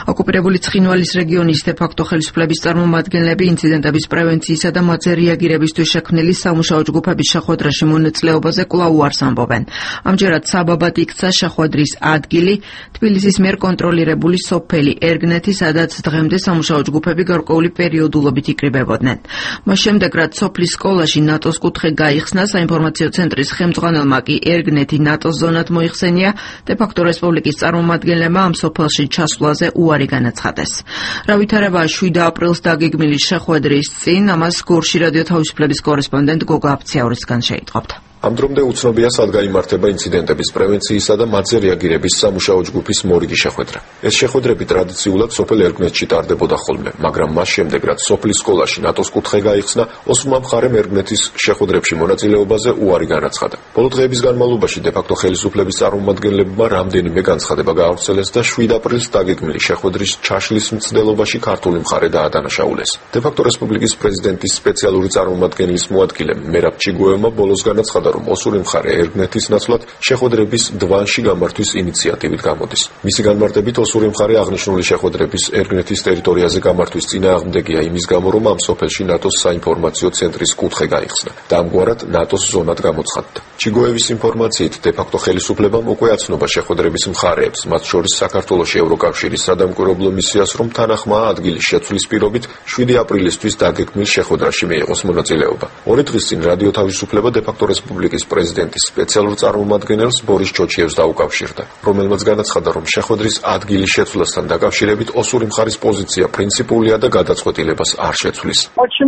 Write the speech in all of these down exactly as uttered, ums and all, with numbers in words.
ოკუპირებული ცხინვალის რეგიონის დე-ფაქტო ხელისუფლების წარმომადგენლები ინციდენტების პრევენციისა და მათზე რეაგირებისთვის შექმნილი სამუშაო ჯგუფების შეხვედრაში მონაწილეობაზე კვლავ უარს ამბობენ. ამჯერად საბაბად იქცა შეხვედრის ადგილი თბილისის მიერ კონტროლირებული სოფელი ერგნეთი, სადაც დღემდე სამუშაო ჯგუფები გარკვეული პერიოდულობით იკრიბებოდნენ. მას შემდეგ, რაც სოფლის სკოლაში ნატოს კუთხე გაიხსნა, საინფორმაციო ცენტრის ხელმძღვანელმა კი ერგნეთი ნატოს ზონად მოიხსენია, დე-ფაქტო რესპუბლიკის წარმომადგენლებმა ამ სოფელში ჩასვლაზე უარი განაცხადეს. რა ვითარებაა შვიდ აპრილს დაგეგმილი შეხვედრის წინ, ამას გორში რადიო თავისუფლების კორესპონდენტ გოგა აფციაურისგან შეიტყობთ. ამ დრომდე უცნობია, სად გაიმართება ინციდენტების პრევენციისა და მათზე რეაგირების სამუშაო ჯგუფის მორიგი შეხვედრა. ეს შეხვედრები ტრადიციულად სოფელ ერგნეთში ტარდებოდა ხოლმე, მაგრამ მას შემდეგ, რაც სოფლის სკოლაში ნატოს კუთხე გაიხსნა, ოსმმა მხარემ ერგნეთის შეხვედრებში მონაწილეობაზე უარი განაცხადა. ბოლო დღეების განმავლობაში დე-ფაქტო ხელისუფლების წარმომადგენლებმა რამდენიმე განცხადება გაავრცელეს და შვიდ აპრილს დაგეგმილი შეხვედრის ჩაშლის მცდელობაში ქართული მხარე დაადანაშაულეს. დე-ფაქტო რესპუბლიკის პრეზიდენტის სპეციალური წარმომადგენლის მოადგილე მერაბ ჩიგოევმა ბოლოს განაცხადა, რომ ოსური მხარე ერგნეთის ნაცვლად შეხვედრების დვანში გამართვის ინიციატივით გამოდის. მისი განმარტებით, ოსური მხარე აღნიშნული შეხვედრების ერგნეთის ტერიტორიაზე გამართვის წინააღმდეგია იმის გამო, რომ ამ სოფელში ნატოს საინფორმაციო ცენტრის კუთხე გაიხსნა და ამგვარად ნატოს ზონად გამოცხადდა. ჩიგოევის ინფორმაციით, დე-ფაქტო ხელისუფლებამ უკვე აცნობა შეხვედრების მხარეებს, მათ შორის საქართველოში ევროკავშირის სადამკვირვებლო მისიას, რომ თანახმაა ადგილის შეცვლის პირობით შვიდი აპრილისთვის დაგეგმილ შეხვედრაში მიიღოს მონაწილეობა. ორი დღის წინ რადიო თავისუფლება დე-ფაქტო რესპუბლიკის პრეზიდენტის სპეციალურ წარმომადგენელს ბორის ჩოჩიევს დაუკავშირდა, რომელმაც განაცხადა, რომ შეხვედრის ადგილის შეცვლასთან დაკავშირებით ოსური მხარის პოზიცია პრინციპულია და გადაწყვეტილებას არ შეცვლის.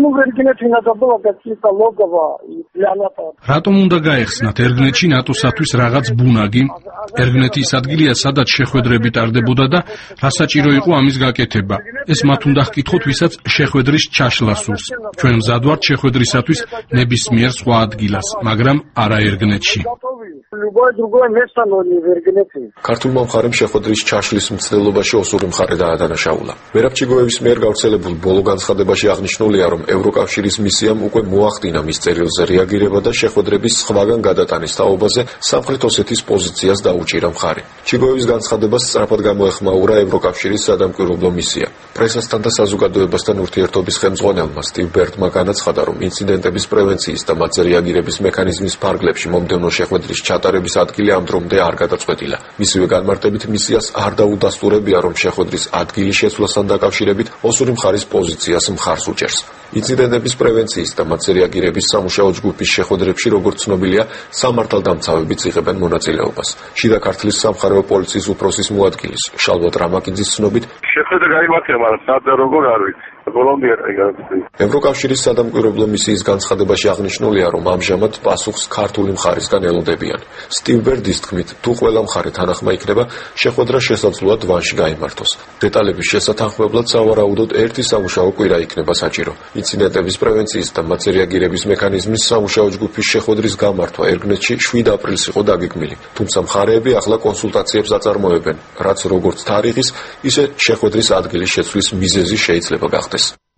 რატომ უნდა გაეხსნათ ერგნეთში ნატოსათვის რაღაც ბუნაგი? ერგნეთი ის ადგილია, სადაც შეხვედრები ტარდებოდა და რა საჭირო იყო ამის გაკეთება. ეს მათ უნდა ჰკითხოთ, ვისაც შეხვედრის ჩაშლა სურს. ჩვენ მზად ვართ შეხვედრისათვის ნებისმიერ სხვა ადგილას, მაგრამ არა ერგნეთში. ქართულმა მხარემ შეხვედრის ჩაშლის მცდელობაში ოსური მხარე დაადანაშაულა. მერაბ ჩიგოევის მიერ გავრცელებულ ბოლო განცხადებაში აღნიშნულია, რომ ევროკავშირის მისიამ უკვე მოახდინა მის წერილზე რეაგირება და შეხვედრების სხვაგან გადატანის თაობაზე სამხრეთ ოსეთის პოზიციას დაუჭირა მხარი. ჩიგოევის განცხადებას სწრაფად გამოეხმაურა ევროკავშირის სადამკვირვებლო მისია. პრესასთან და საზოგადოებასთან ურთიერთობის ხელმძღვანელმა სტივ ბერტმა განაცხადა, რომ ინციდენტების პრევენციის და მათზე რეაგირების მექანიზმის ფარგლებში მომდევნო შეხვედრის ჩატარების ადგილი ამ დრომდე არ გადაწყვეტილა. მისივე განმარტებით, მისიას არ დაუდასტურებია, რომ შეხვედრის ადგილის შეცვლასთან დაკავშირებით ოსური მხარის პოზიციას მხარს უჭერს. ინციდენტების პრევენციის და მათზე რეაგირების სამუშაო ჯგუფის შეხვედრებში, როგორც ცნობილია, სამართალდამცავებიც იღებენ მონაწილეობას. შიდა ქართლის სამხარეო პოლიციის უფროსის მოადგილის შალვა ტრამაკიძის ცნობით, შეხვედრა გაიმართება, მაგრამ სად და როგორ არ ვიცი. ევროკავშირის სადამკვირვებლო მისიის განცხადებაში აღნიშნულია, რომ ამჟამად პასუხს ქართული მხარისგან ელოდებიან. სტივ ბერდის თქმით, თუ ყველა მხარე თანახმა იქნება, შეხვედრა შესაძლოა დვანში გაიმართოს. დეტალების შესათანხმებლად სავარაუდოდ ერთი სამუშაო კვირა იქნება საჭირო. ინციდენტების პრევენციის და მათზე რეაგირების მექანიზმის სამუშაო ჯგუფის შეხვედრის გამართვა ერგნეთში შვიდ აპრილს იყო დაგეგმილი, თუმცა მხარეები ახლა კონსულტაციებს აწარმოებენ, რაც როგორც თარიღის, ისე შეხვედრის ადგილის შეცვლის მიზეზი შეიძლება გახდეს.